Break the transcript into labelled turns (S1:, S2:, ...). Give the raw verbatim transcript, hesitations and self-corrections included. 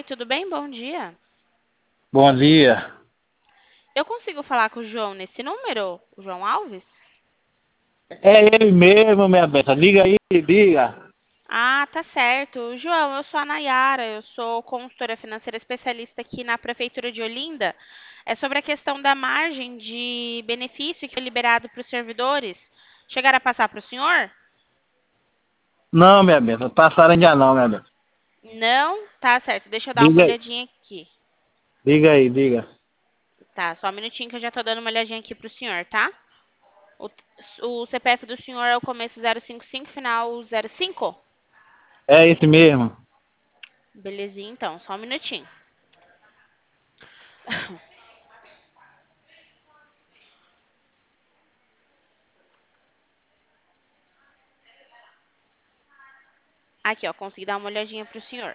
S1: tudo bem? Bom dia.
S2: Bom dia.
S1: Eu consigo falar com o João nesse número? O João Alves?
S2: É ele mesmo, minha besta. Diga aí, diga.
S1: Ah, tá certo. João, eu sou a Nayara, eu sou consultora financeira especialista aqui na Prefeitura de Olinda. É sobre a questão da margem de benefício que é liberado para os servidores. Chegaram a passar para o senhor?
S2: Não, minha besta. Passaram ainda não, minha besta.
S1: Não? Tá certo. Deixa eu dar uma
S2: Diga aí.
S1: olhadinha aqui.
S2: Diga aí, diga.
S1: Tá, só um minutinho que eu já tô dando uma olhadinha aqui pro senhor, tá? O, o C P F do senhor é o começo zero cinco cinco, final zero cinco?
S2: É esse mesmo.
S1: Belezinha, então, só um minutinho. Aqui, ó, consegui dar uma olhadinha pro senhor.